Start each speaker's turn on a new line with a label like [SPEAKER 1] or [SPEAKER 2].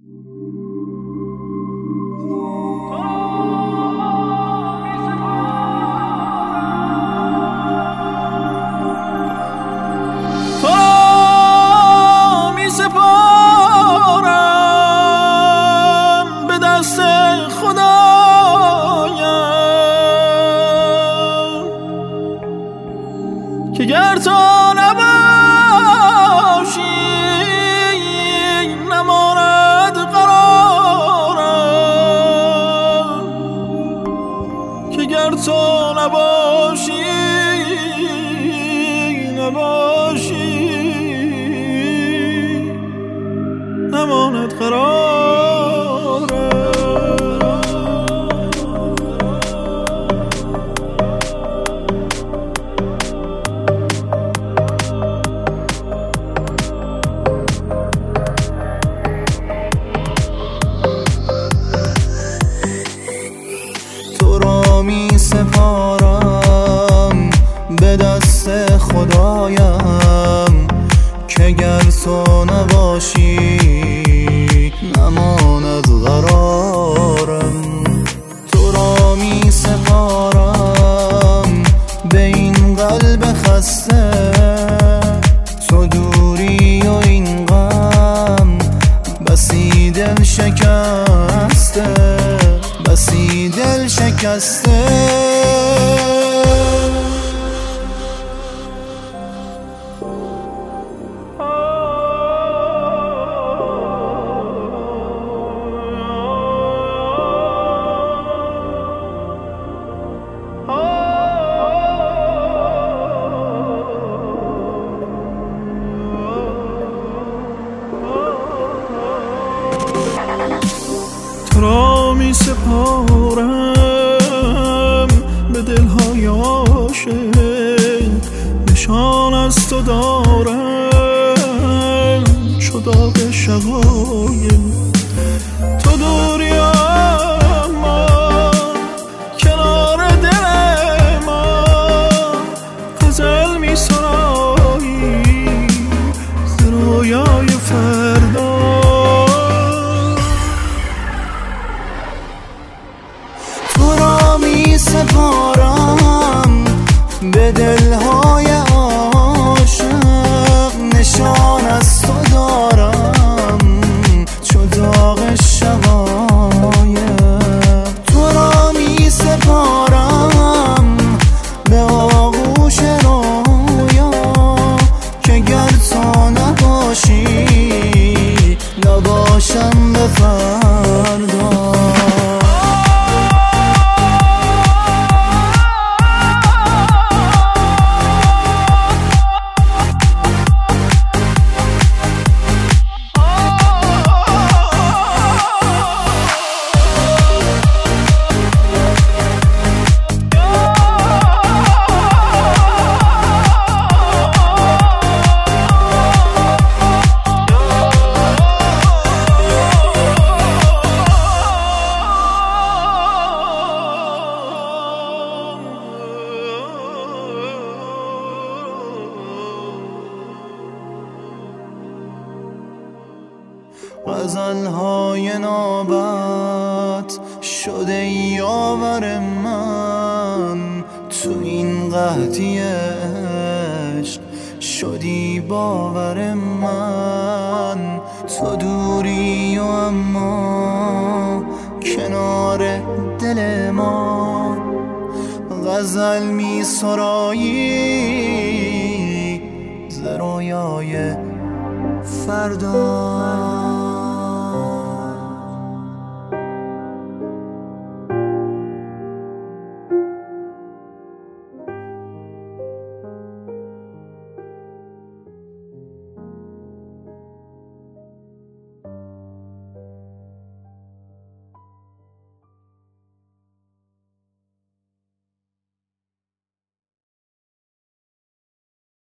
[SPEAKER 1] که گر تو نباشی نماند قرارم، که گر تو نباشی نماند قرارم.
[SPEAKER 2] می سپارم به دست خدایم که گر تو نباشی نماند قرارم. تو را می سپارم به این قلب خسته، تو دوری و این غم بسی دل شکسته، بسی دل شکسته.
[SPEAKER 1] تو را می سپارم به دلهای عاشق، نشان از تو دارم چو داغ شقایق. تو دوری اما کنار دل ما غزل می سرایی ز رویای فردا.
[SPEAKER 2] سپارم به دلهای عاشق، نشان از تو دارم چو داغ شقایق. تو را می سپارم به آغوش رویا که گر تو نباشی نباشم به فردا. غزل‌های نوبت شده یاور من، تو این قحطی عشق شدی باور من. تو دوری و اما کنار دل ما غزل می سرایی ز رویای فردا.